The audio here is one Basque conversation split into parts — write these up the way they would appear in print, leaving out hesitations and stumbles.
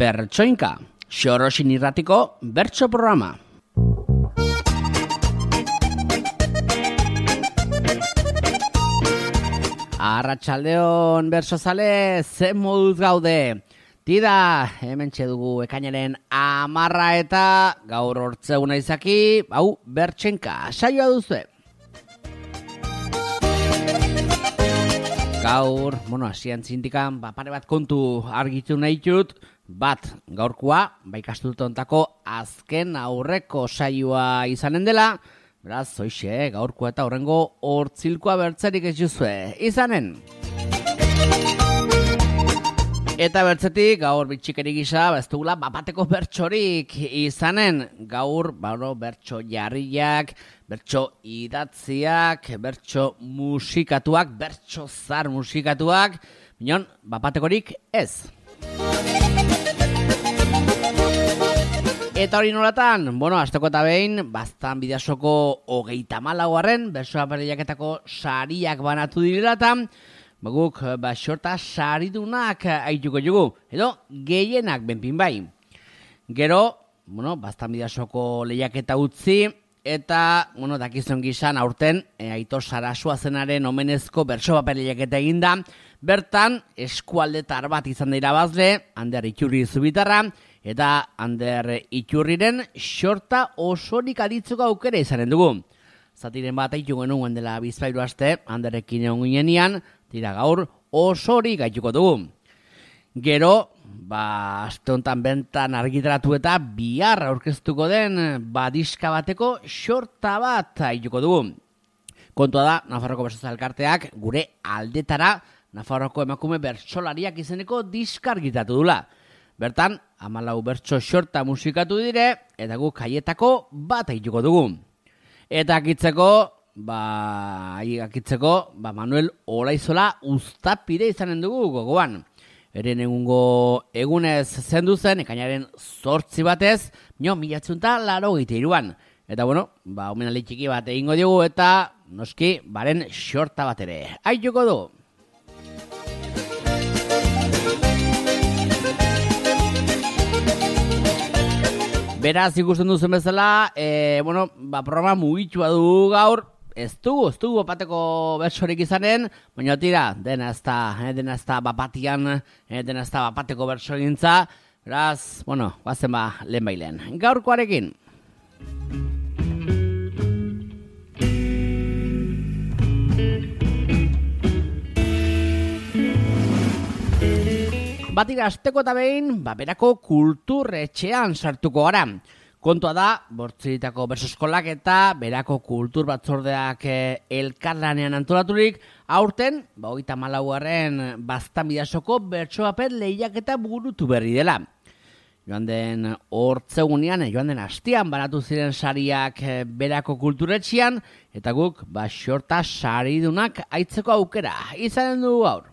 Bertsoinka, Xorosin irratiko bertso programa. Arratsaldeon bertsozale, ze moduz gaude? Tida, hementxe dugu ekainaren 10 eta gaur hortzeguna izaki, hau Bertsoinka, saioa duzue. Gaur, hasian zintikan, pare bat kontu argitu nahi dut, bat gaurkoa, ikastutu ontako azken aurreko saioa izanen dela, beraz, hoixe, gaurkoa eta horrengo hortzilkoa bertzerik ez duzue, izanen. Eta bertzetik, gaur bitxikeri gisa, ez dugula bapateko bertsorik izanen, gaur, bertso jarriak, bertso idatziak, bertso musikatuak, bertso zar musikatuak, minon, bapatekorik ez. Eta hori nolatan, asteko eta behin, bastan Bidasoko 34. bersoa berriaketako sariak banatu direlatan, guk xorta saridunak aituko jugu, edo gehienak benpin bai. Gero, bastan Bidasoko lehiaketa utzi, eta, dakizuen gizan aurten, Aitor Sarasua zenaren omenezko berso paper lehiaketa eginda, bertan eskualdetar bat izan da irabazle, Ander Iturri Zubitarra, eta Ander Iturriren xorta osorik aditzeko aukera izanen dugu. Zatiren bat aituko genuen dela bizpairu aste, Anderrekin egon ginean, tira gaur osorik aituko dugu. Gero, aste honetan bentan argitaratu eta bihar aurkeztuko den diska bateko xorta bat aituko dugu. Kontua da, Nafarroko Bertso Elkarteak gure aldetara Nafarroko emakume bertsolariak izeneko diska argitaratu dula. Bertan, 14 bertso xorta musikatu dire, eta guk kaietako bat aituko dugu. Eta akitzeko, Manuel Olaizola Uztapire izanen dugu gogoan. Eren egungo egunez zendu zen, ekainaren 8 batez, 1983an. Eta omenaldi txiki bat egingo diogu eta noski, baren xorta bat ere. Aituko du! Beraz, ikusten duzen bezala, programa mugitua du gaur, ez dugu bapateko bertsorik izanen, baina tira, dena ez da bapatian, dena ez da bapateko bertso egintza, beraz, guazen lehen bailen. Gaurkoarekin. Batira asteko eta behin, berako kulturretxean sartuko gara. Kontua da, Bortziritako berso eskolak eta berako kultur batzordeak elkarlanean antolaturik, aurten, 34. bastan Bidasoko bertso paper lehiaketa burutu berri dela. Joan den hortzegunean, joan den astean banatu ziren sariak berako kulturretxean, eta guk xorta saridunak aitzeko aukera izanen dugu gaur.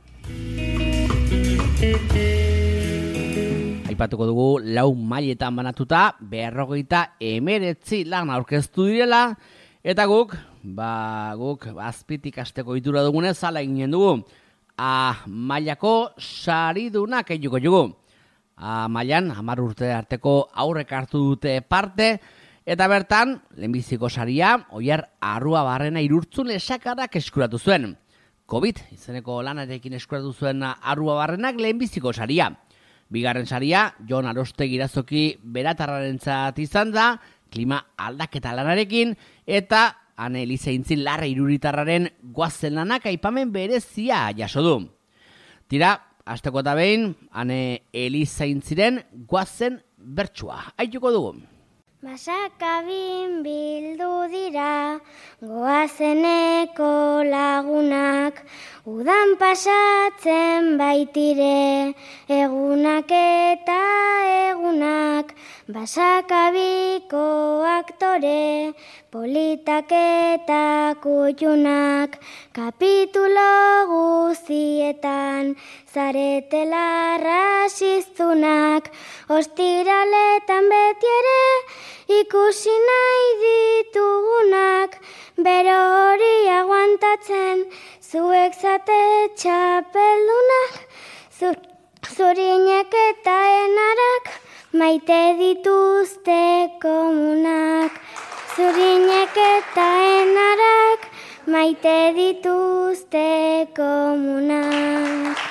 Aipatuko dugu 4 mailetan banatuta 59 lan aurkeztu direla, eta guk azpitik asteko itura dugunez hala eginen dugu. A mailako saridunak eituko dugu. A mailan 10 urte arteko aurrek hartu dute parte, eta bertan lehenbiziko saria Oiar Arruabarrena Irurtzun Lesakarrak eskuratu zuen. COVID izeneko lanarekin eskuratu zuen Arruabarrenak lehenbiziko saria. Bigarren saria, Jon Arostegi Irazoki Beratarrarentzat izan da, klima aldaketa lanarekin, eta Ane Eliza Intzin Larra Iruritarraren goazen lanak aipamen berezia jaso du. Tira, asteko eta behin, Ane Eliza Intziren goazen bertsua. Aituko dugu. Basakabin bildu dira, goazeneko lagunak, udan pasatzen baitire, egunak eta egunak, basakabiko aktore, politak eta kutxunak, kapitulo guztietan, zaretela rasiztunak, ostiraletan beti ere, ikusi nahi ditugunak, bero hori aguantatzen, zuek zate txapeldunak, Zurinek eta enarak maite dituzte komunak. Zurinek eta enarak maite dituzte komunak.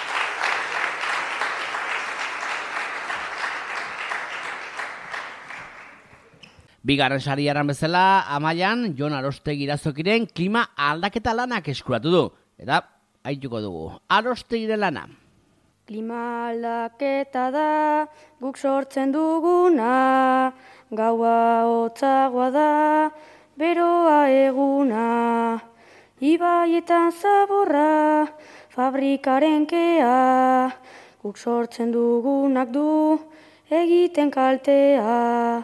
Bigarren sariaran bezala, Amaian, Jon Arostegi Irazokiren klima aldaketa lanak eskuratu du. Eta, haituko dugu, Arostegiren lana. Klima aldaketa da, guk sortzen duguna, gaua hotzagoa da, beroa eguna. Ibaietan zaborra, fabrikaren kea, guk sortzen dugunak du, egiten kaltea.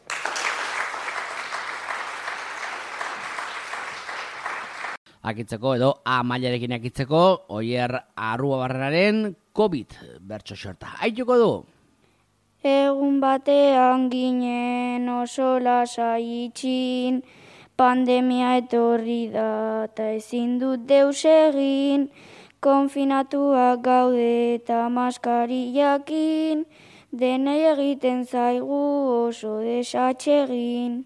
Akitzeko edo Amaiarekin akitzeko, Oier Arruabarrenaren COVID bertso xorta. Haituko du. Egun batean ginen oso lasai itxin, pandemia etorri da eta ezin dut deus egin, konfinatuak gaude eta maskariakin, denei egiten zaigu oso desatsegin.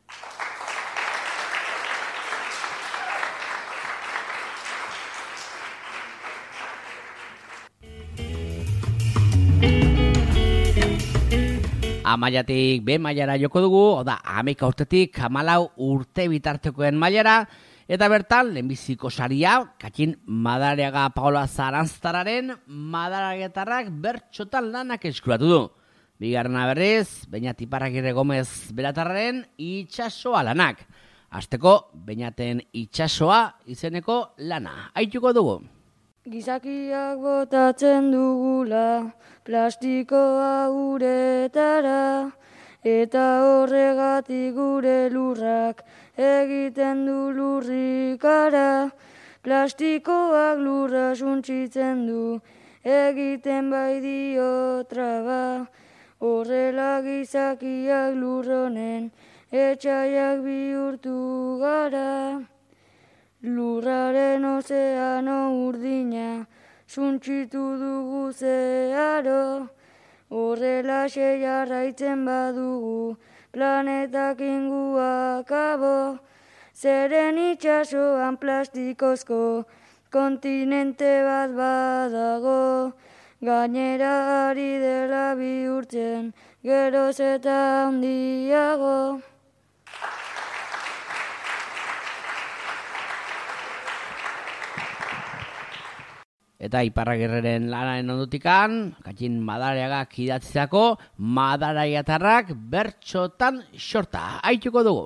Amaiatik B mailara joko dugu, oda 11 urtetik 14 urte bitartekoen mailara, eta bertan lehenbiziko saria, Katxin Madariaga Paola Zaranztararen Madariagetarrak bertxotan lanak eskuratu du. Bigarrena berriz, Beñat Iparragirre Gomez Beratarraren Itxasoa lanak. Hasteko, Beñaten Itxasoa izeneko lana. Haituko dugu. Gizakiak botatzen dugula, plastikoa uretara, eta horregatik gure lurrak egiten du lurrikara. Plastikoak lurra suntsitzen du, egiten bai dio traba, horrela gizakiak lurronen etxaiak bihurtu gara. Lurraren ozeano urdina, suntsitu dugu zeharo, horrelaxe jarraitzen badugu, planetak ingua kabo, zeren itxasoan plastikozko, kontinente bat badago, gainera ari dela bihurtzen, geroz eta handiago. Eta Iparragirreren lanaren ondutikan, Katxin Madariagak idatziako Madariatarrak bertxotan xorta. Haituko dugu.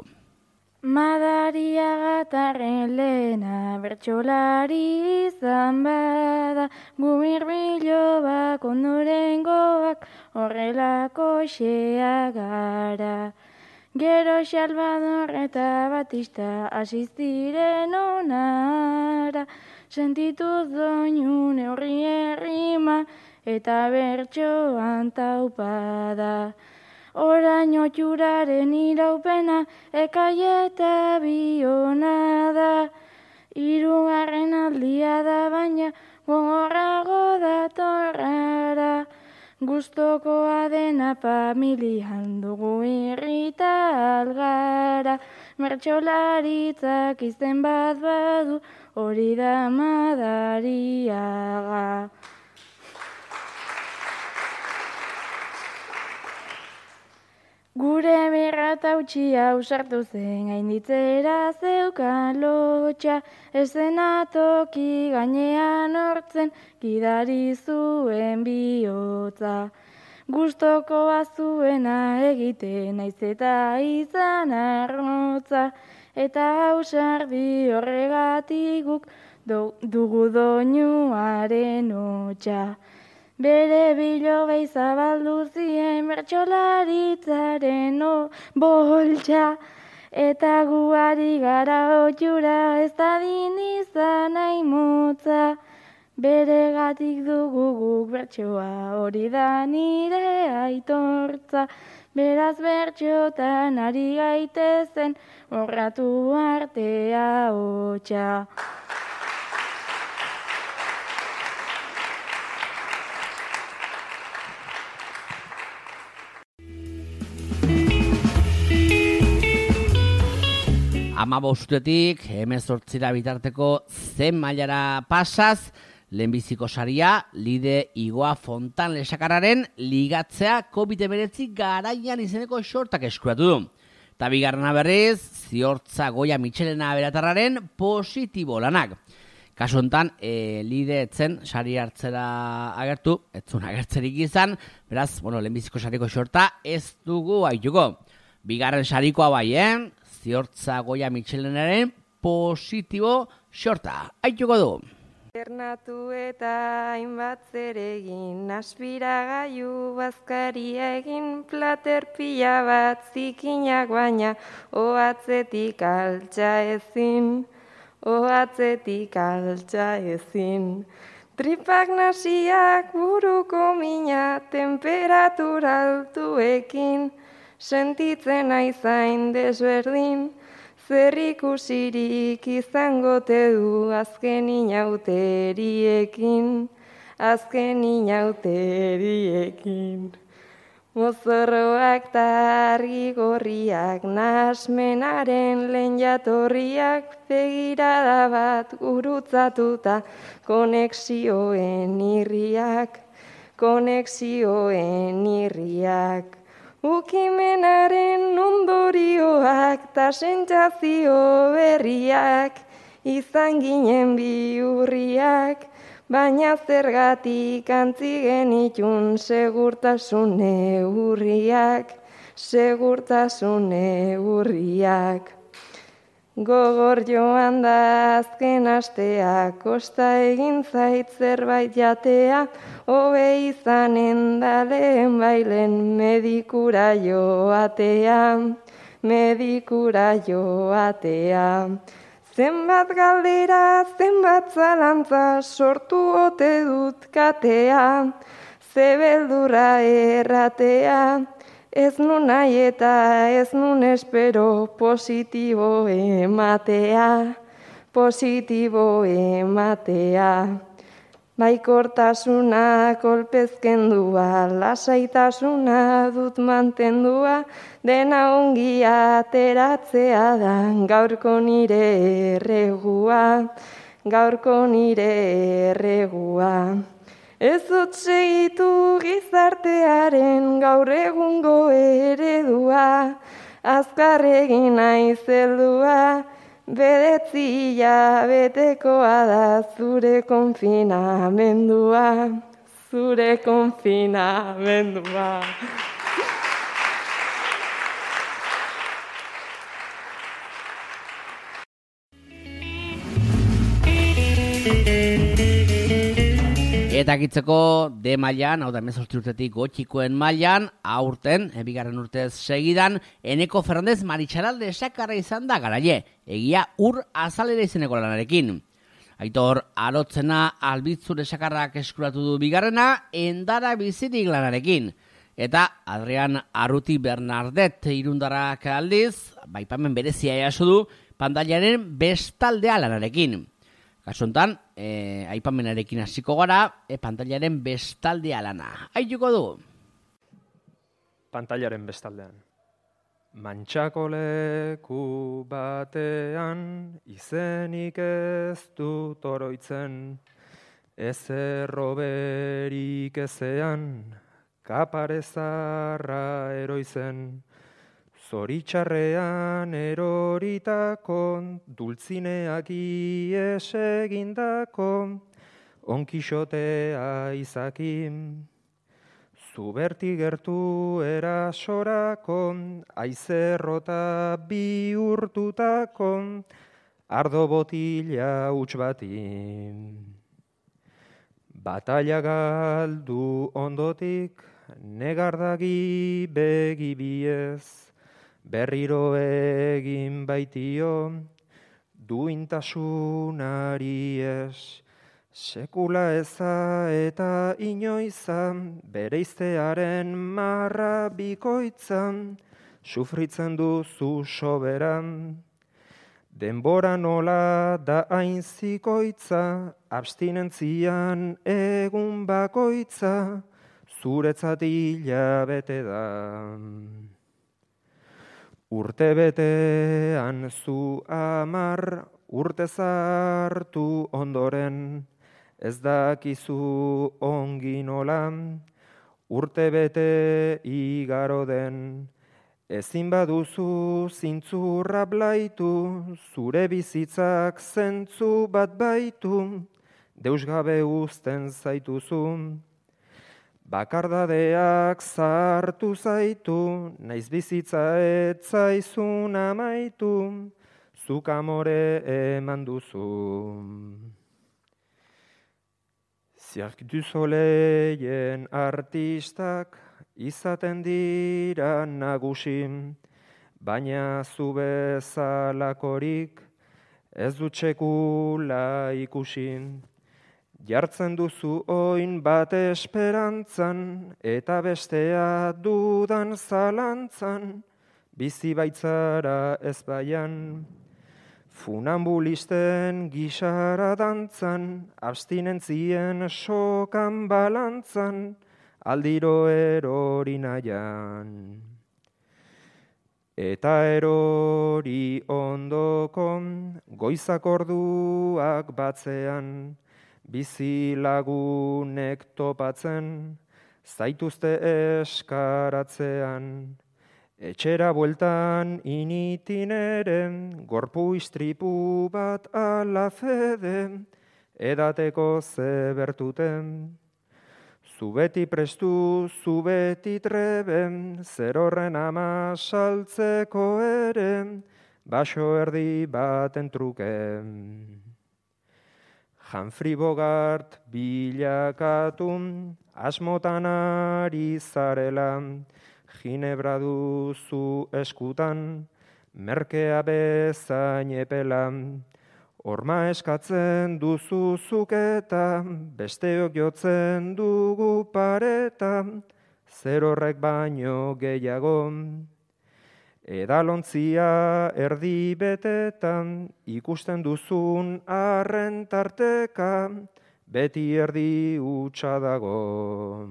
Madariagatarren lehena bertsolari izan bada, gumirbiloak ondorengoak horrelako xea gara. Gero Salvador eta Batista asistiren onara, sentituz doinun horri errima eta bertsoan taupada. Orain otxuraren iraupena ekai eta biona da. Hirugarren aldia da baina gogorrago datorrara. Gustokoa dena familian dugu irrita algara. Bertsolaritzak izen bat badu, hori da Madariaga. Gure berratautxia usartu zen gainditzera zeukan lotxa, eszenatoki gainean hortzen gidari zuen bihotza. Gustokoa zuena egiten naiz eta izan arrotza, eta ausardi horregatik guk dugu doinuaren hotxa. Bere bilobei zabaldu zien bertsolaritzaren boltxa, eta guari gara otxura ez dadin izan nahi motza. Beregatik dugu guk bertsoa, hori da nire aitortza. Beraz bertxotan ari gaitezen, horratu artea hotxa. 15 18 bitarteko zen mailara pasaz, lehenbiziko saria Lide Igoa Fontan Lesakarraren ligatzea COVID-19 garaian izeneko xortak eskuratu du. Eta bigarrena berriz, Ziortza Goia Mitxelena Beratarraren positibo lanak. Kasu honetan, Lide etzen sari hartzera agertu, etzun agertzerik izan, beraz, lehenbiziko sariko xorta ez dugu aituko. Bigarren sarikoa bai, Ziortza Goia Mitxelenaren positibo xorta. Aituko du. Ernatu eta hainbat zeregin, aspiragailu bazkaria egin, plater pila bat zikinak baina, ohatzetik altxa ezin, ohatzetik altxa ezin. Tripak nasiak buruko mina, temperatura altuekin, sentitzen aizain desberdin, zer ikusirik izango te du azken inauteriekin, azken inauteriekin. Mozorroak ta argi gorriak, nahasmenaren lehen jatorriak, begirada bat gurutzatuta, konexioen irriak, konexioen irriak. Ukimenaren ondorioak ta sentsazio berriak, izan ginen bihurriak, baina zergatik antzi genitun segurtasun neurriak, segurtasun neurriak. Gogor joan da azken astea, kosta egin zait zerbait jatea, hobe izanen da lehen bailen medikura joatea, medikura joatea. Zenbat galdera, zenbat zalantza, sortu ote dut katea, ze beldurra erratea, ez nun nahi eta ez nun espero positibo ematea, positibo ematea. Baikortasuna kolpezkendua, lasaitasuna dut mantendua, dena ongi ateratzea da gaurko nire erregua, gaurko nire erregua. Ez dut segitu gizartearen gaur egungo eredua, azkar egin naiz heldua, 9 hilabetekoa da zure konfinamendua, zure konfinamendua. Eta gitzeko D mailan, hau da 18 urtetik gotxikoen mailan, aurten, bigarren urtez segidan, Eneko Fernandez Maritxaral Lesakarra izan da garaie, egia ur azalera izeneko lanarekin. Aitor Arotzena Albitzu Lesakarrak eskuratu du bigarrena, Endara bizirik lanarekin. Eta Adrian Arruti Bernardet irundarrak aldiz, baipamen berezia jaso du, pantailaren bestaldea lanarekin. Kasu honetan, aipamenarekin hasiko gara, pantailaren bestaldea lana. Aituko du. Pantailaren bestaldean. Mantxako leku batean, izenik ez dut oroitzen, ez erroberik ezean, kaparezarra eroizen, zoritxarrean eroritako, dultzineak ies egindako, onkixotea izakin. Zuberti gertu erasorako, aizerrota bihurtutako, ardo botila huts bati. Bataila galdu ondotik, negardagi begi biez, berriro egin baitio, duintasunari ez. Sekula eza eta inoiza, bereiztearen marra bikoitza, sufritzen duzu soberan. Denbora nola da hain zikoitza, abstinentzian egun bakoitza, zuretzat hilabete da. Urte betean zu 10 urte zartu ondoren, ez dakizu ongi nola, urte bete igaro den, ezin baduzu zintzurra blaitu, zure bizitzak zentzu bat baitu, deus gabe uzten zaituzu. Bakardadeak zartu zaitu, naiz bizitza etzaizun amaitu, zuk amore eman duzu. Cirque du Soleillen artistak izaten dira nagusi, baina zu bezalakorik ez dut sekula ikusi. Jartzen duzu oin bat esperantzan, eta bestea dudan zalantzan, bizi baitzara ez baian. Funambulisten gisara dantzan, abstinentzien sokan balantzan, aldiro erori nahian. Eta erori ondoko, goizak orduak batzean, bizi lagunek topatzen, zaituzte eskaratzean. Etxera bueltan initin ere, gorpu istripu bat ala fede, edateko zebertuten. Zu beti prestu, zu beti trebe, zer horren ama saltzeko ere, baso erdi baten truke. Humphrey Bogart bilakatun, asmotan ari zarela, ginebra duzu eskutan, merkea bezain epela. Horma eskatzen duzu zuketa, besteok jotzen dugu pareta, zer horrek baino gehiago. Edalontzia erdi betetan, ikusten duzun arren tarteka, beti erdi hutsa dago.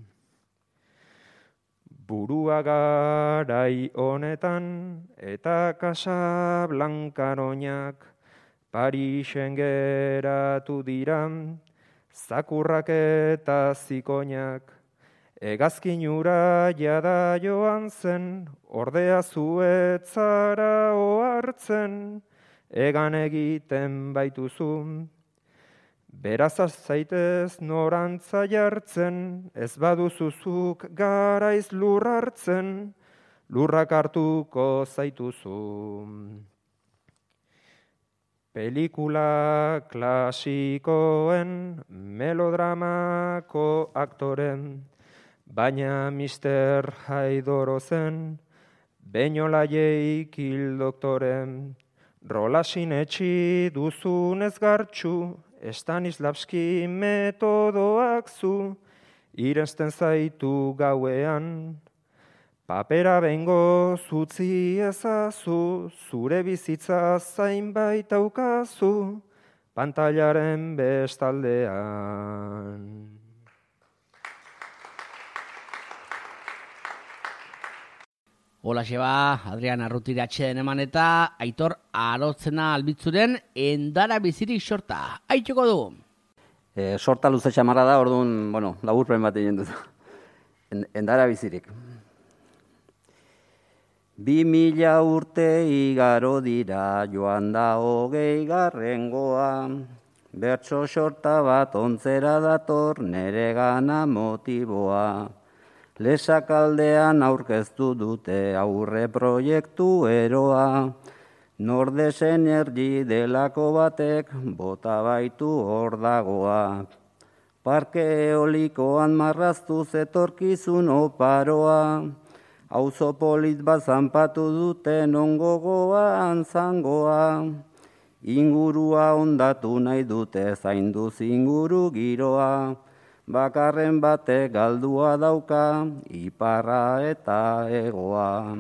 Burua garai honetan, eta Casablancan oinak, Parisen geratu dira, zakurrak eta zikoinak. Hegazkin ura jada joan zen, ordea zuetzara ohartzen, egan egiten baituzu. Beraz zaitez norantza jartzen, ez baduzuzuk garaiz lur hartzen, lurrak hartuko zaituzu. Pelikula klasikoen, melodramako aktoren, baina Mr. Haidoro zen, Beñolaieik hil doktoren, rolasin etxi duzunez gartxu, Stanislavski metodoak zu, irenzten zaitu gauean. Papera bengo zutzi ezazu, zure bizitza zainbait daukazu, pantailaren bestaldean. Hola xeba, Adrian Arrutira atxeden eman eta Aitor Arotzena albitzuren endara bizirik sorta. Aitxoko du. Sorta luze txamarra da, orduan, laburpen bat egin dut. Endara bizirik. 2000 urte igaro dira, joan da 20garrengoa. Bertso sorta bat ontzera dator, nere gana motiboa. Lesakaldean aurkeztu dute aurre proiektu eroa. Nordes Energy delako batek bota baitu hor dagoa. Parke eolikoan marraztu zetorkizun oparoa. Auzo polit bat zanpatu dute nongogoan zangoa. Ingurua ondatu nahi dute zainduz inguru giroa. Bakarren batek galdua dauka, iparra eta hegoa.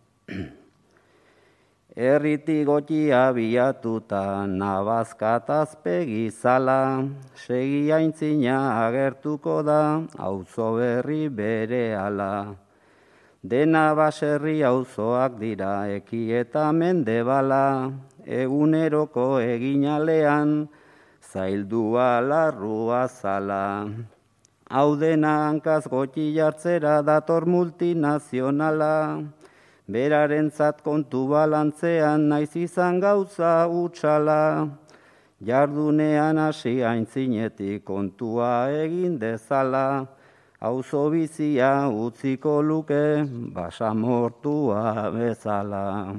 Herritik gotia biatuta, nabazkatazpegi zala, segi aintzina agertuko da, auzo berri berehala. Dena baserri auzoak dira eki eta mendebala, eguneroko eginalean, zaildua larrua zala. Hau dena hankaz goti jartzera dator multinazionala, berarentzat kontu balantzean naiz izan gauza utxala, jardunean hasi aintzinetik kontua egin dezala, auzo bizia utziko luke basamortua bezala.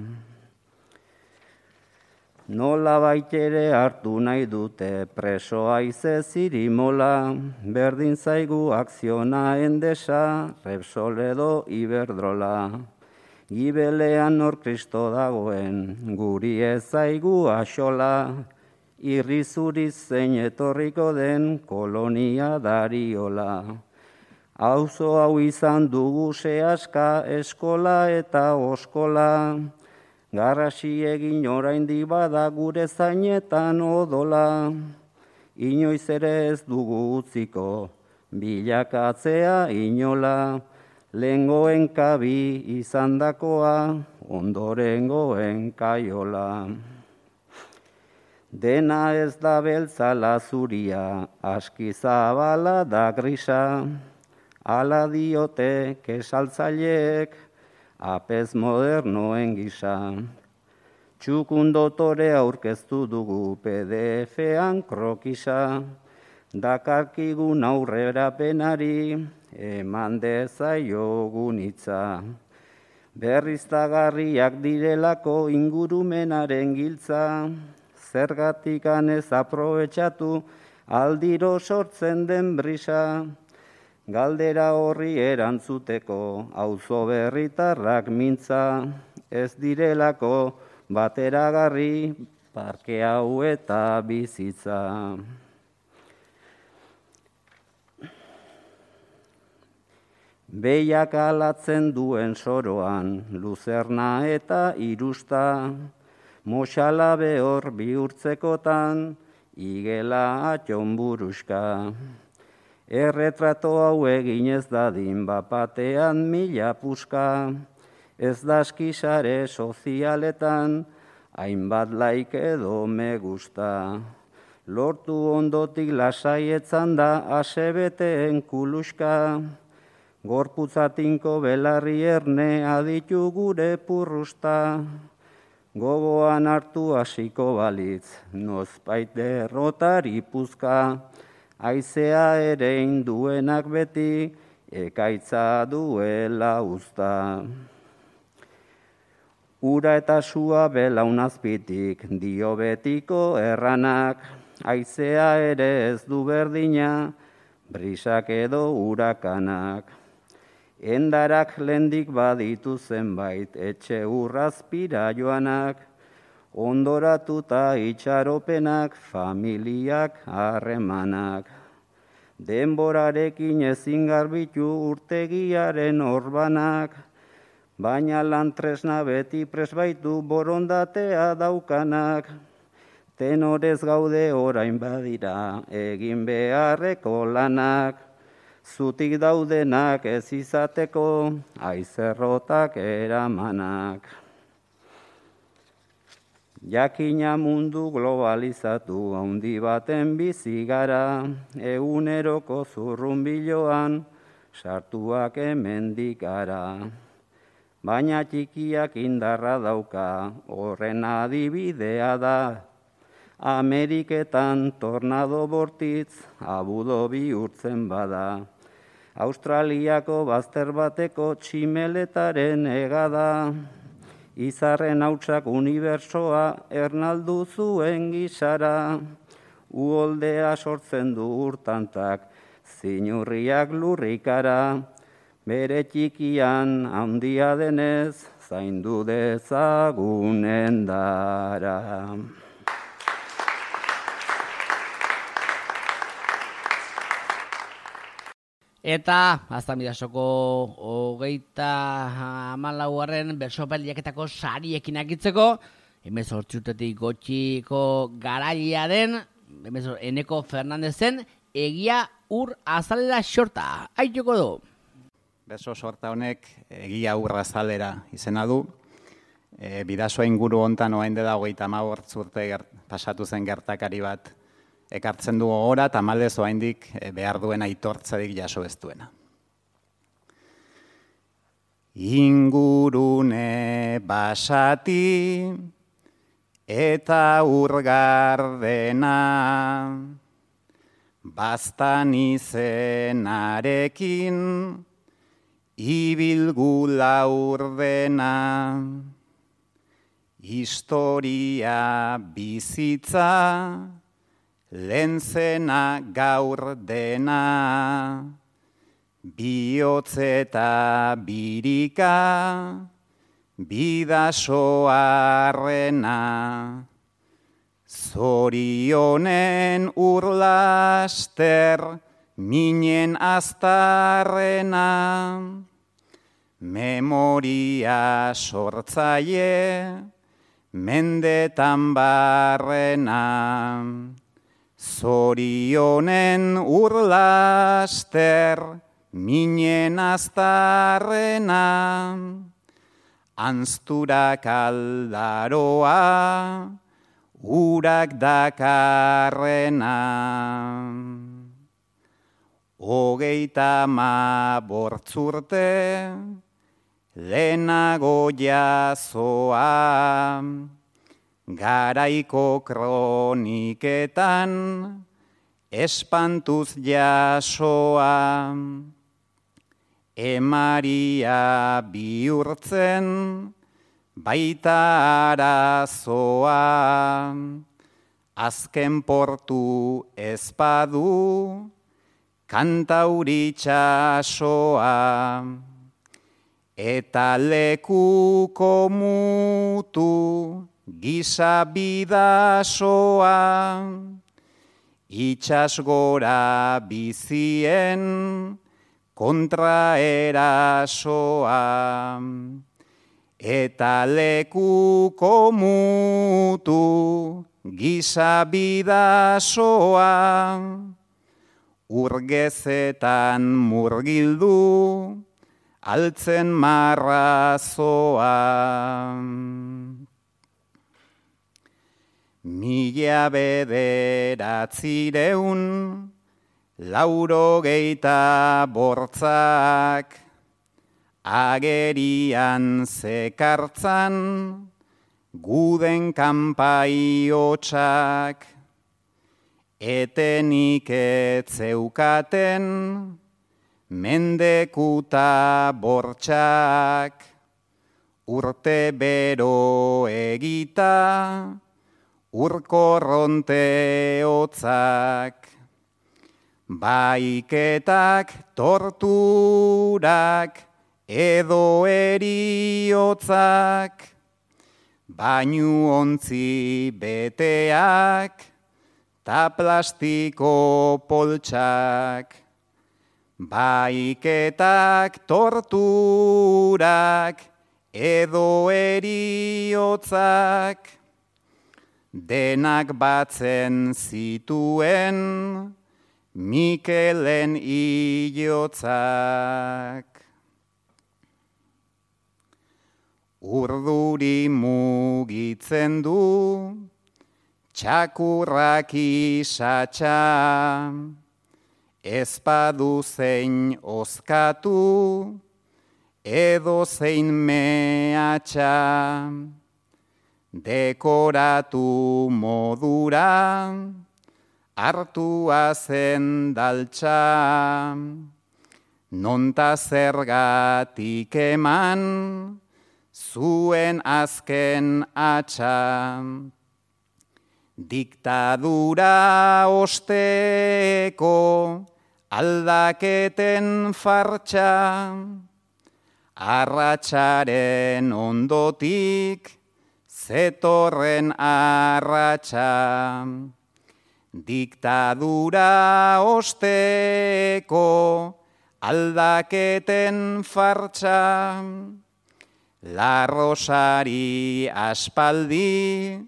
Nola baitere hartu nahi dute presoa ize zirimola, berdin zaigu akziona Endesa, Repsol edo Iberdrola. Gibelean nor Kristo dagoen, guri ez zaigu axola, irrizuriz zein etorriko den kolonia dariola. Auzo hau izan dugu sehaska, eskola eta oskola, garrasi egin oraindik bada gure zainetan odola. Inoiz ere ez dugu utziko, bilakatzea inola, lehengoen kabi izandakoa, ondorengoen kaiola. Dena ez da beltzala zuria, aski zabala da grisa, ala diote kesaltzaileek, apez modernoen gisa. Txukun dotore aurkeztu dugu PDF-an krokisa, dakarkigun aurrerapenari, eman dezaiogun hitza. Berriztagarriak direlako ingurumenaren giltza, zergatikan ez aprobetxatu aldiro sortzen den brisa. Galdera horri erantzuteko auzo berritarrak mintza, ez direlako bateragarri parke hau eta bizitza. Behiak alatzen duen soroan, luzerna eta irusta, moxala behor bihurtzekotan, igela atxon buruska. Erretrato hau egin ez dadin bapatean mila puska, ez daskisare sozialetan, hainbat laik edo me gusta. Lortu ondotik lasaietzan da asebeteen kuluska, gorputzatinko belarri erne aditu gure purrusta. Gogoan hartu hasiko balitz, nozbait derrotari puzka, haizea ere induenak beti, ekaitza duela uzta. Ura eta sua belaunazpitik, dio betiko erranak, haizea ere ez du berdina, brisak edo urakanak. Endarak lendik baditu zenbait, etxe urrazpira joanak, ondoratuta itxaropenak, familiak harremanak. Denborarekin ezin garbitu urtegiaren orbanak, baina lan tresna beti presbaitu borondatea daukanak. Tenorez gaude orain badira, egin beharreko lanak, zutik daudenak ez izateko, aizerrotak eramanak. Jakina mundu globalizatu handi baten bizi gara, eguneroko zurrunbiloan, sartuak hemendik gara. Baina txikiak indarra dauka, horren adibidea da. Ameriketan tornado bortitz, Abu Dhabi urtzen bada. Australiako bazter bateko tximeletaren egada, izarren hautsak unibertsoa ernaldu zuen gisara, uholdea sortzen du urtantak, zinurriak lurrikara, bere txikian handia denez, zaindu dezagun endara. Eta, aztan bidasoko 34. bersopeliaketako sariekin agitzeko, 18 urtetik gotxiko garaia den, Eneko Fernandezen, egia ur azalera xorta. Aituko du. Beso sorta honek egia urrazalera izena du. Bidasoa inguru hontan orain dela 35 urte pasatu zen gertakari bat ekartzen du gogora, tamalez oraindik behar duen aitortzarik jaso ez duena. Ingurune basati eta urgardena, baztan izenarekin ibilgula urdena, historia bizitza lentzena gaur dena, bihotz eta birika bidasoarrena, zorionen urlaster minen aztarrena, memoria sortzaile mendetan barrena, zorionen urlaster minen aztarrena, anzturak aldaroa urak dakarrena. 35 urte lehenago jazoa, garaiko kroniketan espantuz jasoa, emaria bihurtzen baita arazoa, azken portu ezpadu kantauritxasoa, eta lekuko mutu gisa bidasoa, itxas gora bizien kontra erasoa, eta lekuko mutu gisa bidasoa, urgezetan murgildu altzen marrazoa. 1998 bortzak agerian zekartzan guden kanpai hotsak, etenik etzeukaten mendekuta bortxak, urte bero egita urkorronte hotzak, baiketak torturak edo eriotzak, bainu ontzi beteak ta plastiko poltsak, baiketak torturak edo eriotzak, denak batzen zituen Mikelen hilotzak. Urduri mugitzen du txakurrak isatxa, ezpadu zein ozkatu edo zein mehatxa, dekoratu modura hartua zen daltxa, nonta zergatik eman zuen azken atxa, diktadura osteko aldaketen fartxa, arratsaren ondotik zetorren arratsa, diktadura osteko aldaketen fartsa, larrosari aspaldi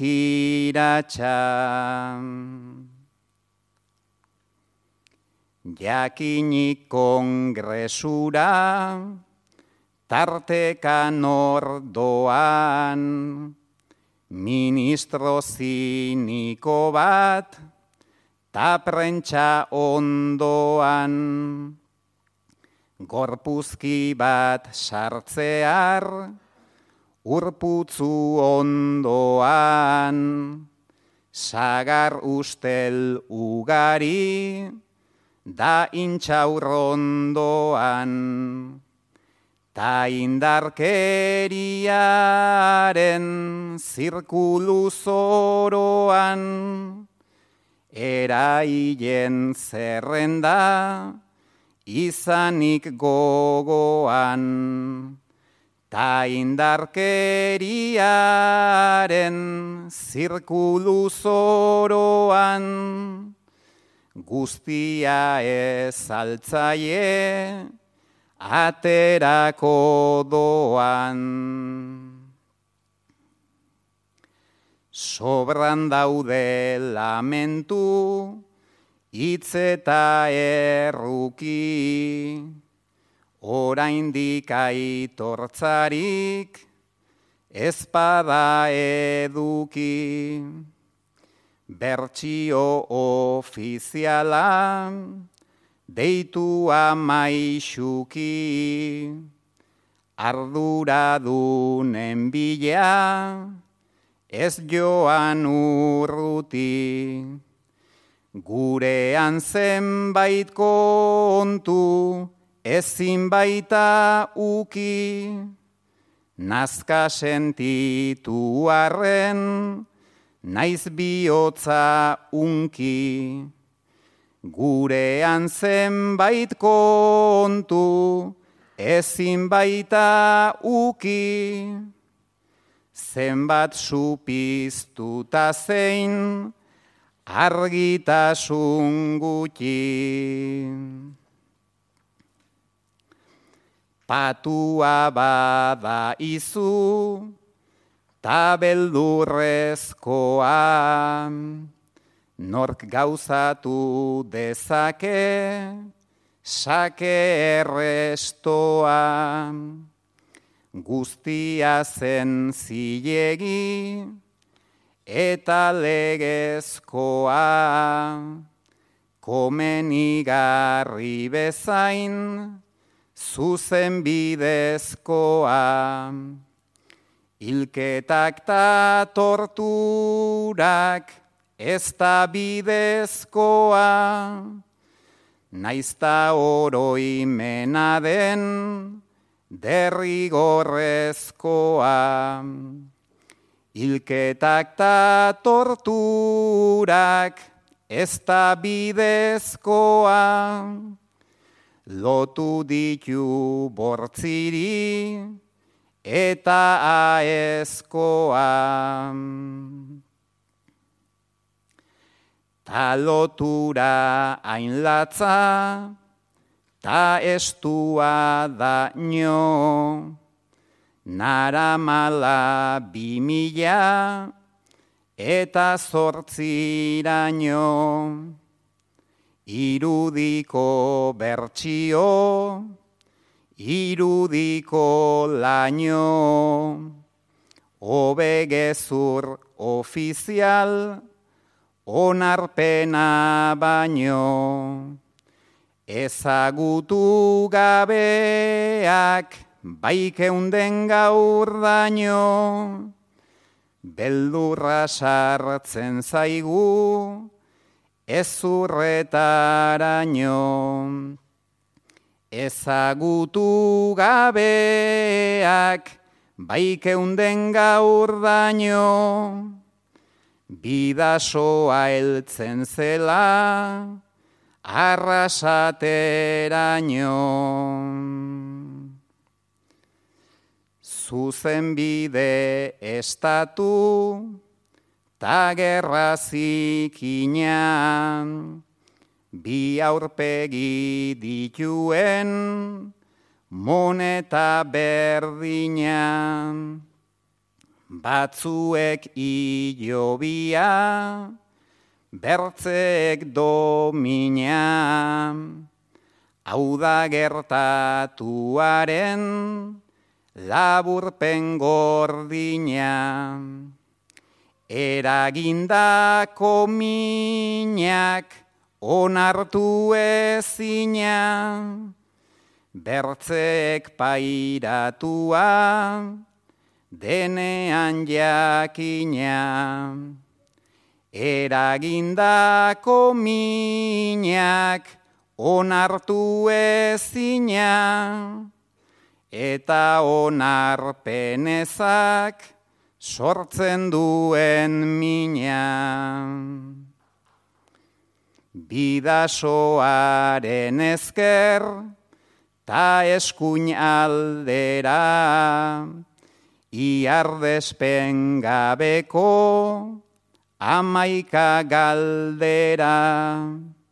zerionkiratxa. jakinik kongresura, tartekan ordoan, ministro ziniko bat, ta prentsa ondoan, gorpuzki bat sartzear, urputzu ondoan, sagar ustel ugari, da intxaur ondoan, ta indarkeriaren zirkulu zoroan, erailen zerrenda izanik gogoan, ta indarkeriaren zirkulu zoroan, guztia ez altzaie aterako doan. Sobran daude lamentu, hitz eta erruki, oraindik aitortzarik, ezpada eduki. Bertsio ofiziala, deitu amaixuki, arduradunen bila, ez joan urruti. Gurean zenbait kontu, ezin baita uki, nazka sentitu arren, naiz bihotza unki. Gurean zenbait kontu, ezin baita uki, zenbat supiztuta zein, argitasun gutxi. Patua bada izu, ta beldurrezkoa, nork gauzatu dezake, sake errestoa. Guztia zen zilegi, eta legezkoa, komenigarri bezain, zuzen bidezkoa. Hilketak ta torturak ez da bidezkoa, naizta oroimena den derrigorrezkoa. Hilketak ta torturak ez da bidezkoa, lotu ditu bortziri eta aezkoa. Ta lotura hain latza, ta estua da nio, naramala 2008 irudiko bertsio, irudiko laino, obegezur ofizial, onarpena baino, ezagutu gabeak baikeunden gaur daño, beldurra sartzen zaigu, ezurretaraino. Ezagutu gabeak baikeunden gaur daño, bidasoa heltzen zela, arrasateraino. Zuzenbide estatu, ta gerra zikina, bi aurpegi dituen moneta berdina, batzuek ilobia, bertzeek domina, hau da gertatuaren laburpen gordina, eragindako minak onartu ezina, bertzeek pairatua denean jakina, eragindako minak onartu ezina, eta onarpenezak sortzen duen mina. Bidasoaren ezker ta eskuin aldera, iardespen gabeko 11 galdera,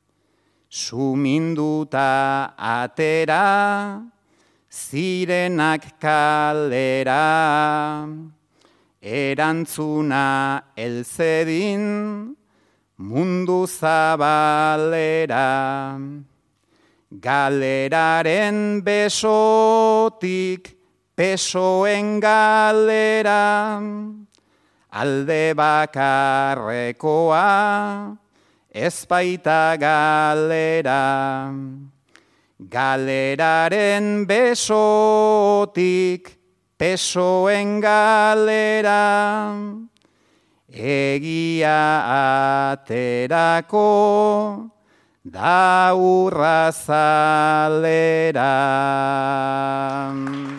suminduta atera, zirenak kalera, erantzuna elzedin mundu zabalera, galeraren besotik pesoen galera, alde bakarrekoa ez baita galera, galeraren besotik pesoen galera, egia aterako da urrazalera.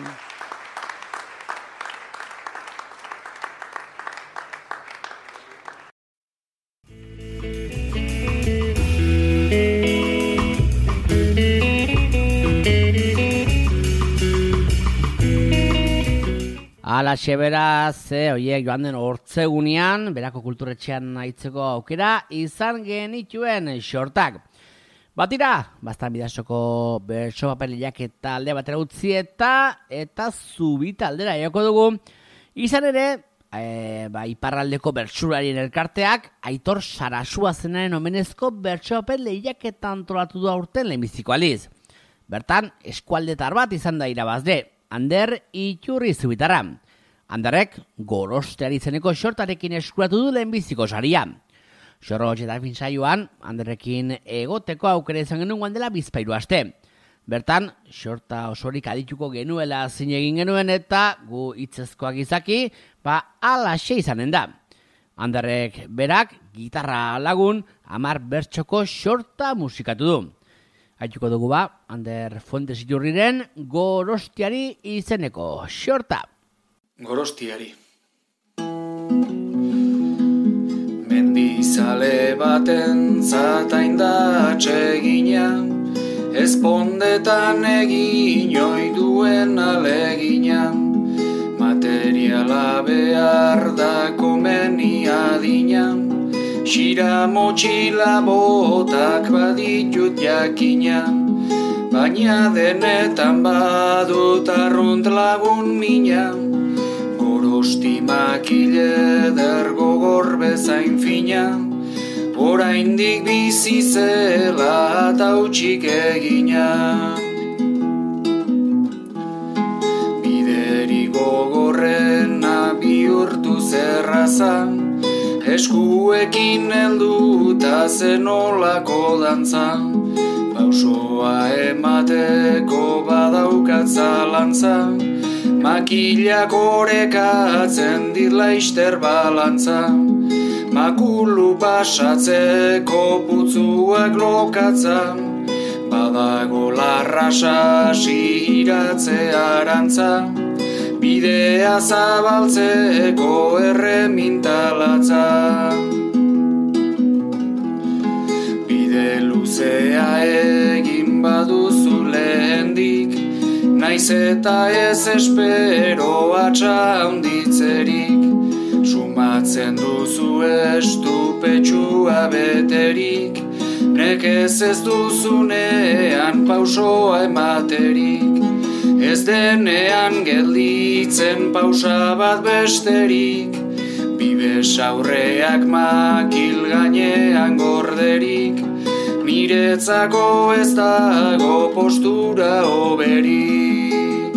Alaxe beraz, oiek joan den hortzegunean, berako kulturetxean aitzeko aukera, izan genituen xortak. Batira, bastan bidasoko bertso papelilak eta alde batera utzi eta zubita aldera joko dugu. Izan ere, iparraldeko bertsularien elkarteak, Aitor Sarasua zenaren omenezko bertso papelilak eta antolatu du aurten lehenbiziko aliz. Bertan, eskualdetar bat izan da irabazle, Ander Iturri Zubitarra. Anderrek Gorosteari izeneko xortarekin eskuratu du lehenbiziko saria. Xorro hotxetafin saioan, Anderrekin egoteko aukera izan genuen dela 2 aste. Bertan, xorta osorik adituko genuela zin egin genuen eta gu hitzezkoak izaki, alaxe izanen da. Anderrek berak gitarra lagun 10 bertxoko xorta musikatu du. Haituko dugu Ander Fuentes Iturriren Gorostiari izeneko xorta. Gorostiari. Mendizale baten zatainda atsegina, ezpondetan egin oi duen alegina, materiala behar da komeni adina, xira motxila botak baditut jakina, baina denetan badut arrunt lagun mina, Gorosti makile dergo gorbezain fina, oraindik bizi zela eta utxik egina. Bideri gogorrena bihurtu zerrazan, eskuekin helduta zenolako dantzan, pausoa emateko badaukat zalantza, makilak orekatzen dit laister balantza, makulu pasatzeko putzuak lokatza, badago larrasa siratzea arantza, bidea zabaltzeko erremintalatza. Bide luzea egin baduzu lehendik, naiz eta ez espero atxa handitzerik, sumatzen duzu estupetsua beterik, nekez ez duzunean pausoa ematerik, ez denean gelditzen pausa bat besterik, Bibesaurreak makil gainean gorderik, niretzako ez dago postura hoberik.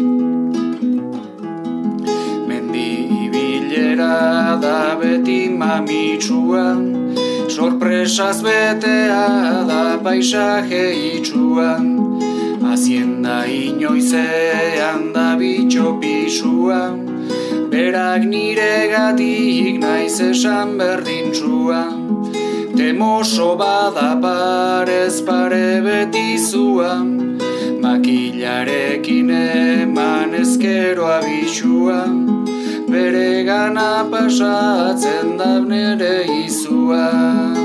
Mendi ibilera da beti mamitsuan, sorpresaz betea da paisaje itxuan, hazienda inoizean da bitxo pisuan, berak niregatik naiz esan berdintsuan, temoso bada parez pare beti zuan, makilarekin eman ezkero abisuan, bere gana pasatzen da nere izuan.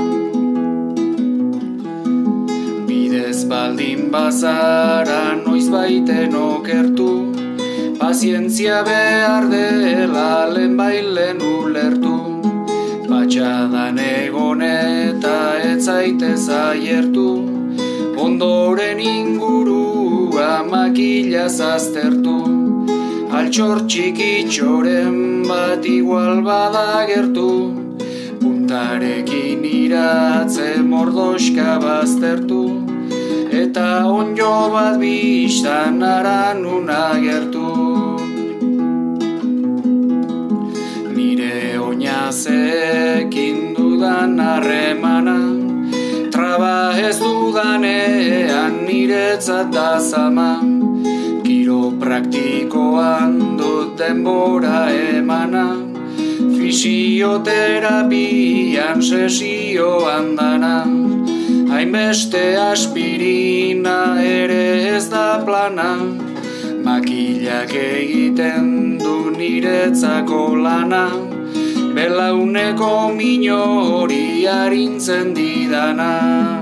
Bidez baldin bazara noiz baiten okertu, pazientzia behar dela lehenbailen ulertu, patxadan egon eta ez zaitez aiertu, ondoren ingurua makilaz aztertu, altxor txikitxoren bat igual badagertu, puntarekin iratze mordoska baztertu, eta onjo bat bistan aranun agertu. Nire oinazekin dudan harremana, traba ez dudanean niretzat da zama, kiropraktikoan dut denbora emana, fisioterapian sesioan dana, hainbeste aspirina ere ez da plana, makilak egiten du niretzako lana, belauneko minori arintzen didana.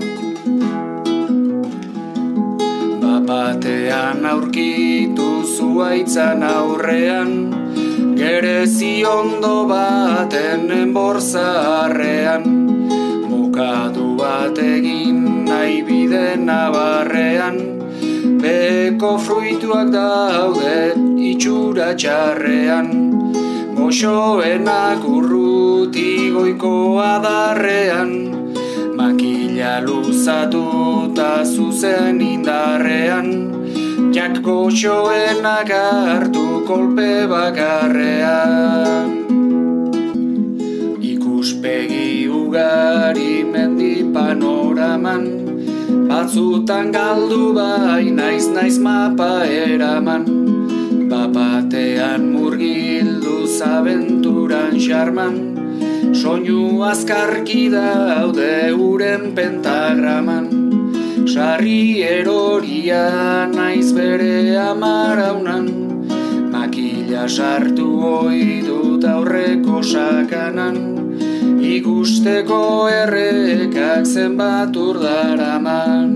Batean aurkitu zuaitzan aurrean, gerezi ondo baten enborza harrean, mokadu bat egin nahi bide nabarrean, beko fruituak daude itxura txarrean, goxoenak urruti goiko adarrean, makila luzatu eta zuzen indarrean, jak goxoenak hartu kolpe bakarrean. Ikuspegi ugari mendi panoraman, batzutan galdu bai naiz mapa eraman, bapatean murgildu zabenturan xarman, soinu azkarki daude uren pentagraman, sarri eroria naiz bere amaraunan, makila sartu ohi dut aurreko sakanan, ikusteko errekak zenbat urdaraman.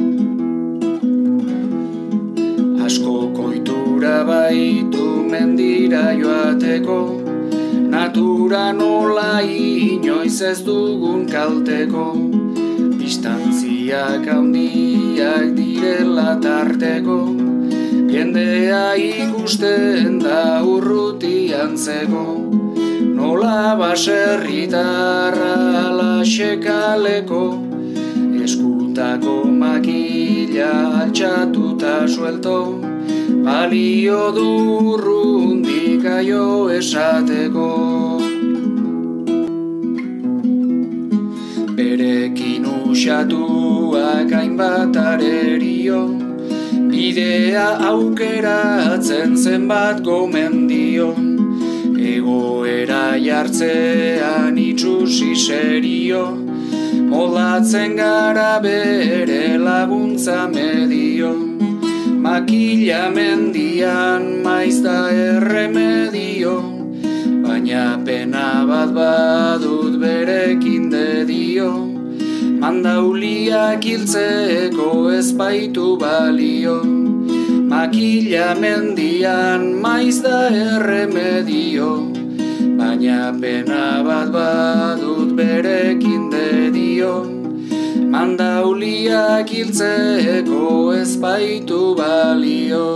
Asko koitura baitu mendira joateko, natura nola inoiz ez dugun kalteko, distantziak handiak direla tarteko, jendea ikusten da urrutian zego, nola baserritarra alaxekaleko, eskutako makila altxatuta suelto, balio du urrundik aio esateko. Berekin usatuak hainbat arerio, bidea aukeratzen zenbat gomendio, egoera jartzean itxusi serio, moldatzen gara bere laguntza medio, makila mendian maiz da erremedio, baina pena bat badut berekin dedio, mandauliak hiltzeko ez baitu balio, makila mendian maiz da erremedio, baina pena bat badut berekin dedio, mandauliak hiltzeko ez baitu balio.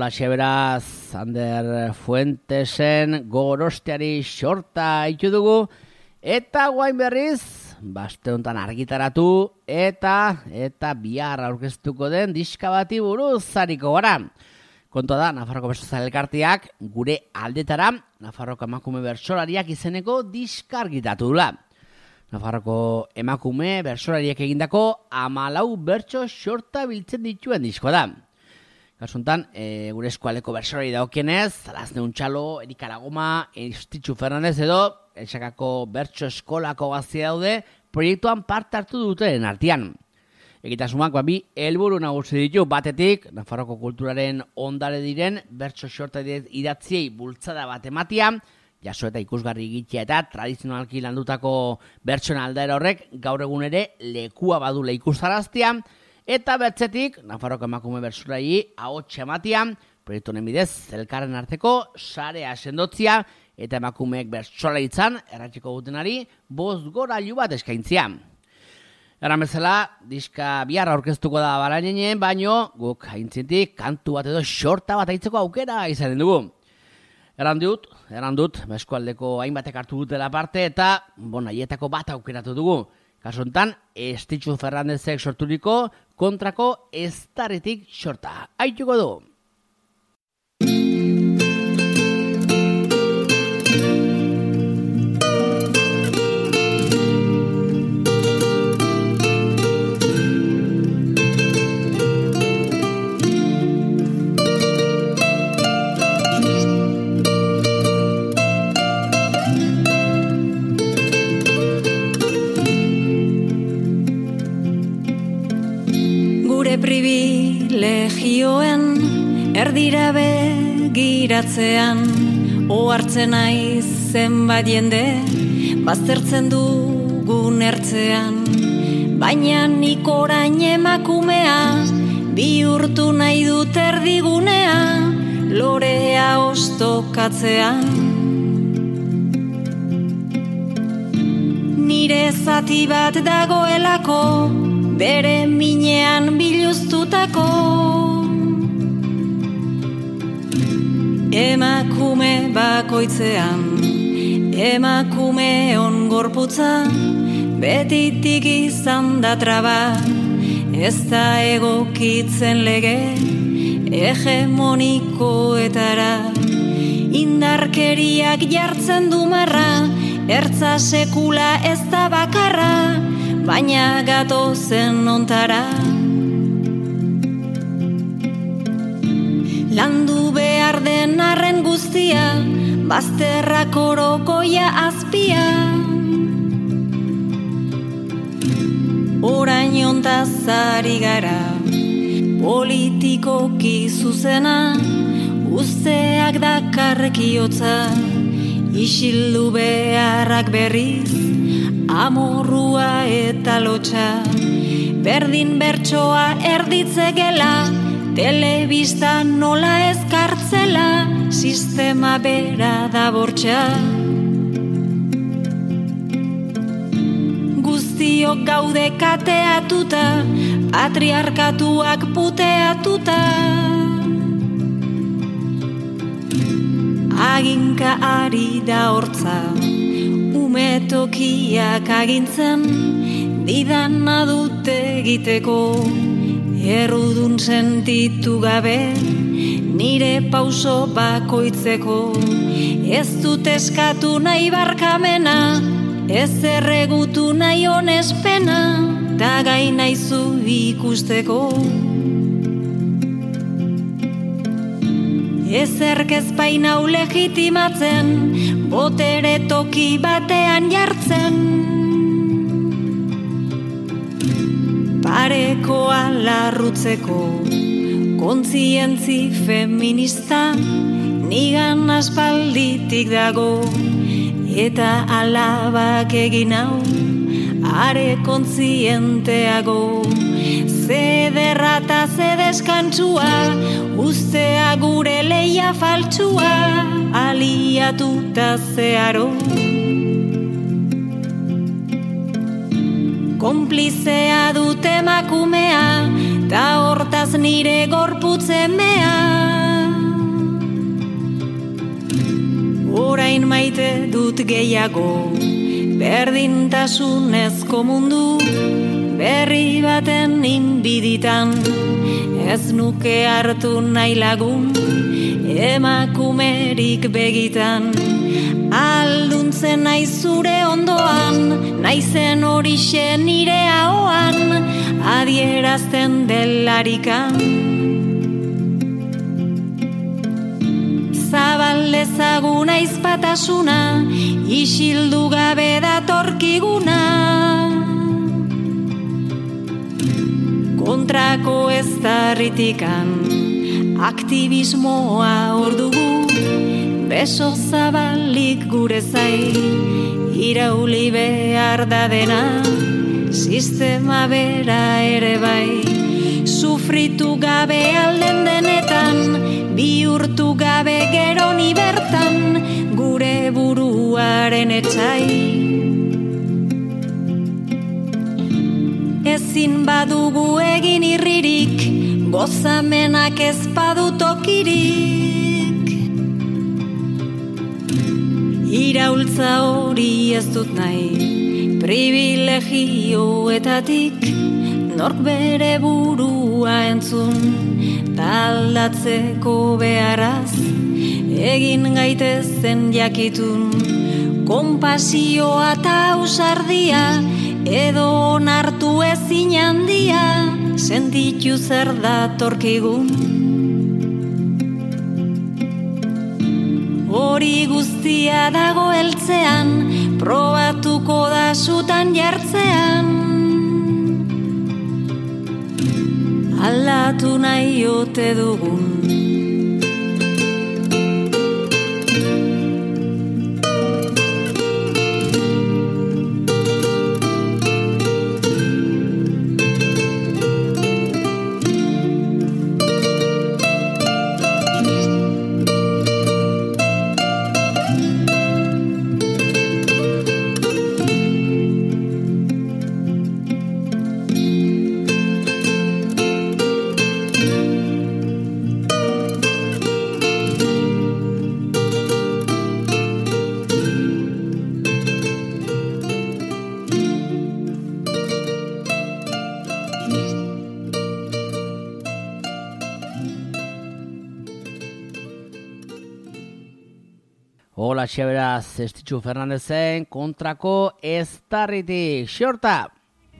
Halaxe beraz, Ander Fuentesen gorosteari xorta itu dugu, eta guain berriz, baste honetan argitaratu, eta bihar aurkeztuko den diska bati buruz zariko gara. Kontua da, Nafarroko Bertsozale Elkarteak gure aldetara, Nafarroko emakume bertsolariak izeneko diska argitatu dula. Nafarroko emakume bertsolariak egindako 14 bertso xorta biltzen dituen diskoa da. Kasuntan, gure eskualdeko bertsolari dagokienez, Zalazne Untxalo, Erika Aragoma, Estitxu Fernandez edo, Elxakako bertso eskolako gazte daude, proiektuan parte hartu duten artean. Egitasunak bi helburu nagusi ditu, batetik, Nafarroko kulturaren ondare diren bertso xorta idatziei bultzada bat ematia, jaso eta ikusgarri egitea eta tradizionalki landutako bertsoen aldaera horrek gaur egun ere lekua badula ikustaraztea, eta bertzetik, Nafarroko emakume bertsolari ahots ematia, proiektu honen bidez elkarren arteko sarea sendotzia eta emakumeek bertsolaritzan erratxiko dutenari 5 gorailu bat eskaintzia. Eran bezala, diska bihar aurkeztuko da Barainen, baino guk haintzintik kantu bat edo xorta bat aitzeko aukera izanen dugu. Eran dut, eskualdeko hainbatek hartu dutela parte eta haietako bat aukeratu dugu. Kasu honetan, Estitxu Fernandezek sorturiko kontrako eztarritik xorta. Aituko du! Privilegioen erdira begiratzean ohartzen naiz zenbait jende baztertzen dugun ertzean, baina nik orain emakumea bihurtu nahi dut erdigunea lorea ostokatzean. Nire zati bat dagoelako bere minean biluztutako, emakume bakoitzean, emakume ongorputza, betitik izan da traba, ez da egokitzen lege, hegemonikoetara, indarkeriak jartzen du marra, ertza sekula ez da bakarra, baina gatozen ontara. Landu behar den arren guztia, bazterrak orokoia azpia. Orain ontaz ari gara, politikoki zuzena, usteak dakarrekiotza, isildu beharrak berriz, amorrua eta lotxa, berdin bertsoa erditzegela, telebista nola ezkartzela, sistema bera da bortxa. Guztiok gaude kateatuta, patriarkatuak puteatuta. Aginka ari da hortza, umetokiak agintzen, didana dute egiteko, errudun sentitu gabe, nire pauso bakoitzeko, ez dut eskatu nahi barkamena, ez erregutu nahi onespena, ta gai naizu ikusteko. Ezerk ez bainau legitimatzen, botere toki batean jartzen. Parekoa larrutzeko, kontzientzi feminista, nigan aspalditik dago, eta alabak egin hau, are kontzienteago. Zederra eta zedeskantzua, ustea gure leia faltsua, aliatuta zeharo. Konplizea dut emakumea, ta hortaz nire gorputzemea. orain maite dut gehiago, berdintasunezko mundu berri baten inbiditan, ez nuke hartu nahi lagun, emakumerik begitan, alduntzen naiz zure ondoan, naizen horixe nire ahoan, adierazten delarikan. Zabal dezagun aizpatasuna, isildu gabe datorkiguna. Kontrako ez darritikan, aktivismoa hor dugu, beso zabalik gure zai, irauli behar da dena, sistema bera ere bai, sufritu gabe alden denetan, bihurtu gabe gero ni bertan, gure buruaren etxai. Ezin badugu egin irririk, gozamenak ez badu tokirik. Iraultza hori ez dut nahi, privilegioetatik, nork bere burua entzun, taldatzeko beharraz, egin gaitezen jakitun, konpasioa eta ausardia, edo onartu ezin handia, sentitu zer datorkigun. Hori guztia dago heltzean, probatuko da sutan jartzean. Aldatu nahi ote dugun. Hola, beraz, Estitxu Fernandezen kontrako eztarritik, xorta!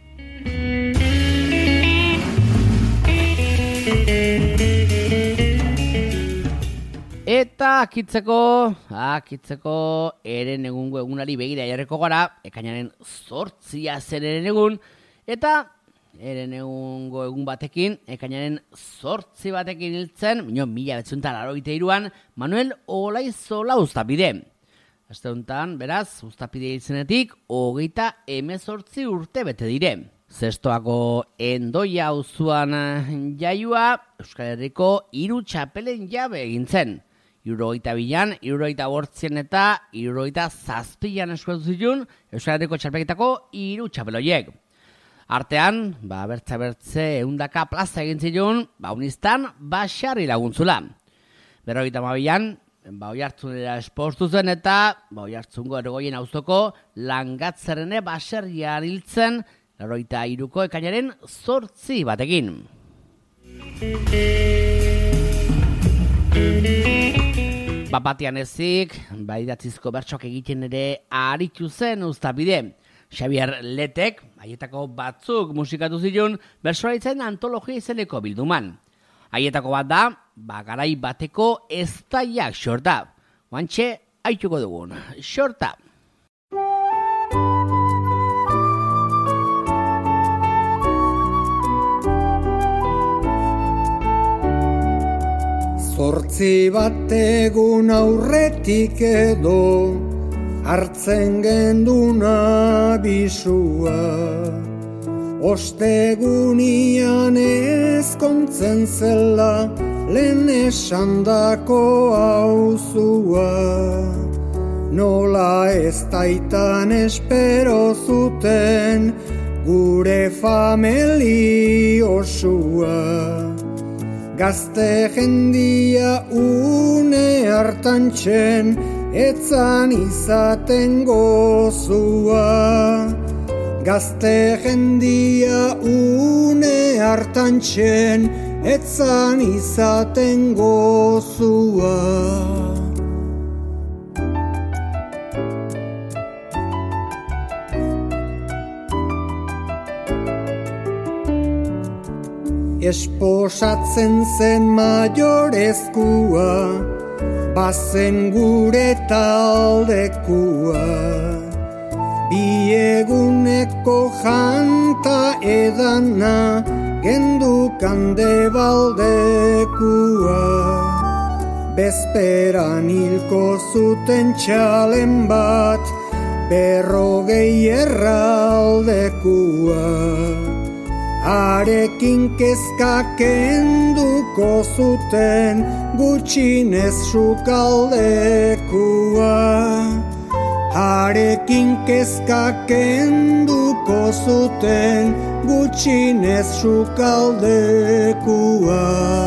Eta akitzeko eren egungo egunari begira jarriko gara, ekainaren 8 zen eren egun, eta eren egungo egun batekin, ekainaren 8 batekin hiltzen, 1983an, Manuel Olaizola Uztapide. Aste honetan, beraz, Uztapide hiltzenetik, 38 urte bete dire. Zestoako Endoia auzoan jaiua, Euskal Herriko 3 txapelen jabe egin zen. 72an, 78an eta 77an eskuatu zituen Euskal Herriko txapelketako 3 txapeloiek. Artean, bertze 100 plaza egin zituen, unistan Baxarri laguntzula. 52an, Oiartzunera esportu zen eta Oiartzungo Ergoien auzoko Langatzerrene baserrian hiltzen 83ko ekainaren 8 batekin. Bapatian ezik, idatzizko bertsoak egiten ere aritu zen Uztapide. Xabier Letek, haietako batzuk musikatu zituen, bertsolaritzen antologia izeneko bilduman. Haietako bat da, garai bateko eztaiak xorta. Oantxe, haituko dugun, xorta. Zortzi bat egun aurretik edo hartzen genduna bisua. Ostegunian ezkontzen zela lehen esandako auzua. Nola ez taitan espero zuten gure famili osua. Gazte jendia une hartantxen etzan izaten gozua. Gazte jendia une hartan txen, etzan izaten gozua. Esposatzen zen maiorezkua, bazen gure taldekua. Bi eguneko janta edana, gendukan debaldekua. Bezperan hilko zuten txalen bat, 40 erraldekua. Arekin kezka kenduko zuten, gutxinez sukaldekua. Arekin kezka kenduko zuten, gutxinez sukaldekua.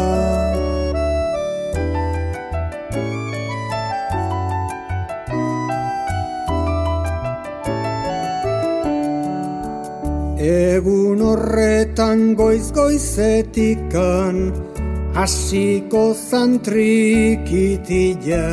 Egun horretan goiz-goizetikan, hasiko zantrikitila.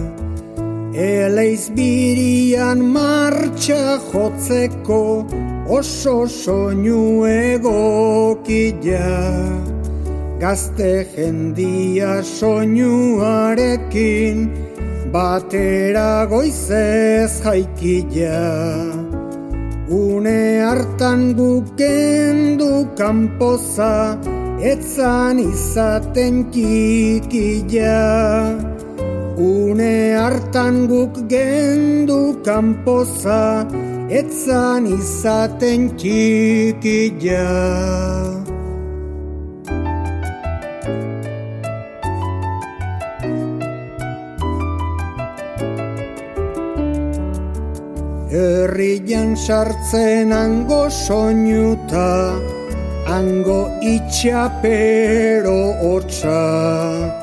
Eleiz birian martxa jotzeko, oso soinu egokila. Gazte jendia soinuarekin, batera goizez jaikila. Une hartan gukendu kanpoza, etzan izaten kikila. Une hartan guk gendu kanpoza, etzan izaten kikila. Herrian sartzen ango soinuta, ango itxapero hotza.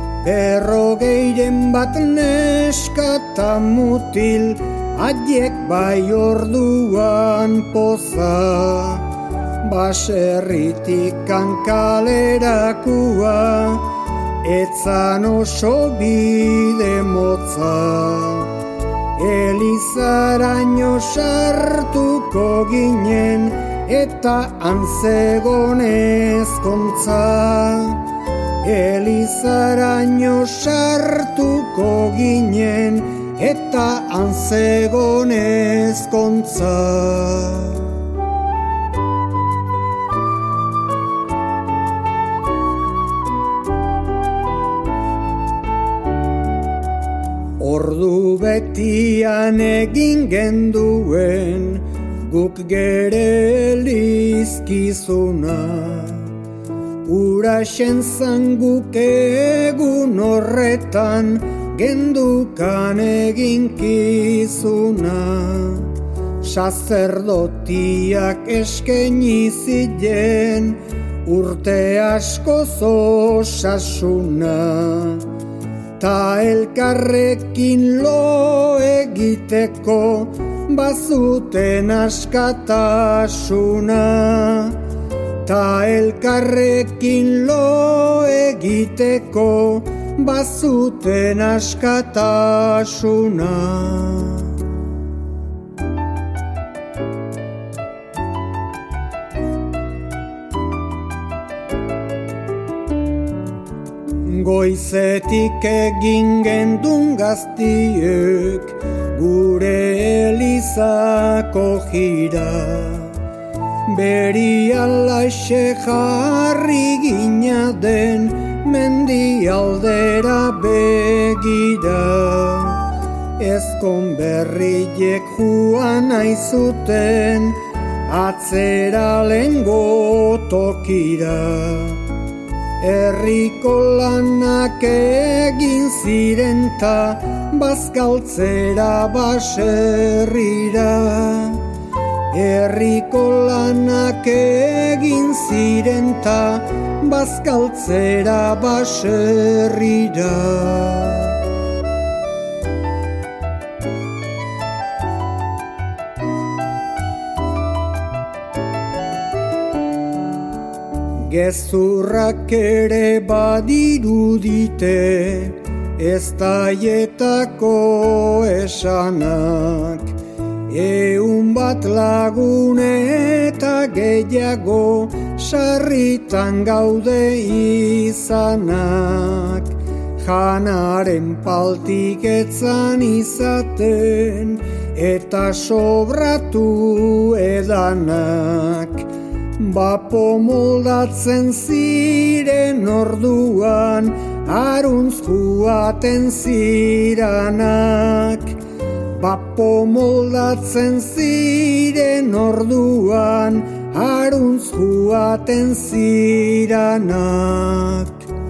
40 bat neskata mutil, haiek bai orduan poza. Baserritikan kalerakua, etzan oso bide motza. Elizaraino sartuko ginen, eta antzegon ezkontza. Elizaraino sartuko ginen, eta antzegon ezkontza. Ordu betian egin genduen, guk gere elizkizuna. Uraxen zan guk egun horretan, gendukan eginkizuna. Sacerdotiak eskaini ziren, urte askoz osasuna. Ta elkarrekin lo egiteko, bazuten askatasuna. Ta elkarrekin lo egiteko, bazuten askatasuna. Goizetik egin gendun gaztiek, gure elizako jira. Berialaxe jarri gina den, mendialdera begira. Ezkon berriek joan aizuten, atzera lengo tokira. Herriko lanak egin ziren ta, bazkaltzera baserrira. Herriko lanak egin ziren ta, bazkaltzera baserrira. gezurrak ere badirudite, ez daietako esanak. 100 lagun eta gehiago sarritan gaude izanak. Janaren paltik etzan izaten eta sobratu edanak. Bapo moldatzen ziren orduan, aruntz joaten ziranak. Bapo moldatzen ziren orduan, aruntz joaten ziranak.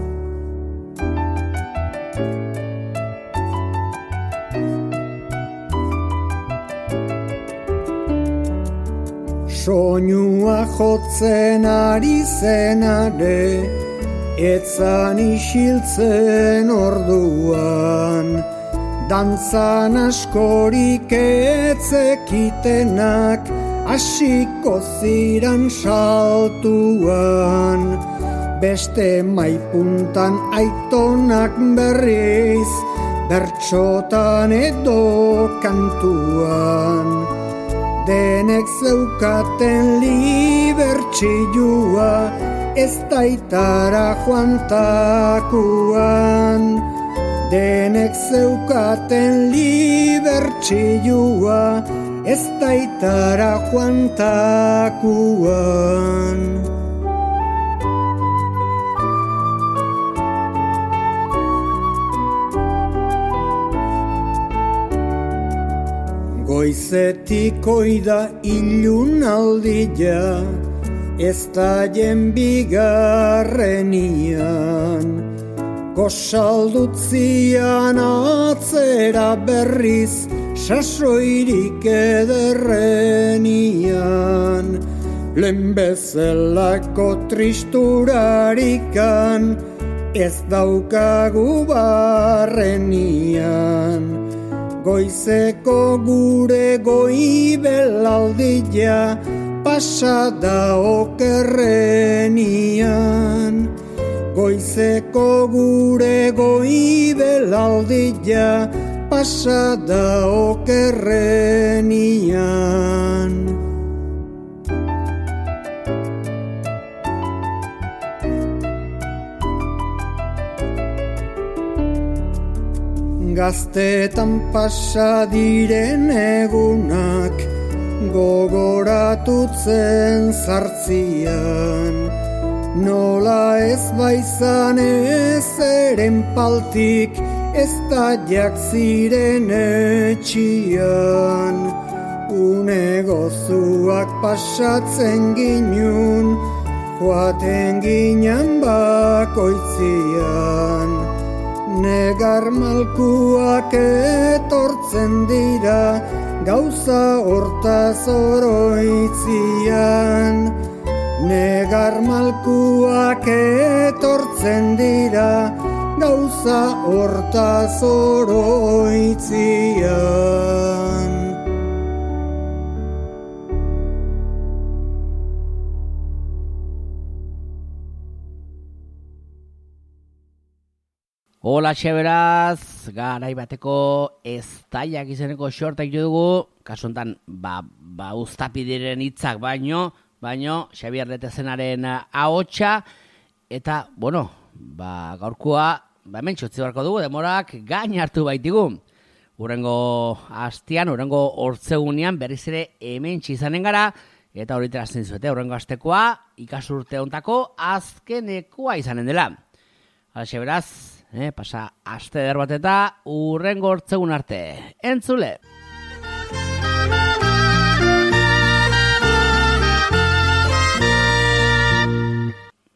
Soinua jotzen ari zenare, etzan isiltzen orduan. Dantzan askorik etzekitenak, hasiko ziran saltuan. Beste maipuntan aitonak berriz, bertsotan edo kantuan. Denek zeukaten libertsilua, ez daitara joantakuan. Denek zeukaten libertsilua, ez daitara joantakuan. Goizetik oida ilun aldia, ez daien bigarrenian. Gosaldutzian atzera berriz, sasoirik ederrenian. Lehen bezalako tristurarikan, ez daukagu barrenian. Goizeko gure goibelaldia, pasada okerrenian. Goizeko gure goibelaldia, pasada okerrenian. Gaztetan pasa diren egunak, gogoratutzen zartzian. Nola ez baizan ez eren paltik, ez daiak ziren etxian. Une gozuak pasatzen ginun, joaten ginen bakoitzian. Negar malkuak etortzen dira, gauza hortaz oroitzian. Negar malkuak etortzen dira, gauza hortaz oroitzian. Hola beraz, garai bateko eztaiak izeneko xortak dugu, kasu honetan, uztapidiren hitzak baino, Xabier Letezenaren ahotsa, eta, gaurkoa, hemen txotzi barko dugu, demorak gain hartu baitigu. Urrengo hastian, urrengo hortzegunean, berriz ere hemen txizanen gara, eta hori terazten zuete, urrengo hastekoa, ikasurte hontako azkenekoa izanen dela. Hala beraz, pasa aste eder bat eta urrengo hortzegun arte. Entzule!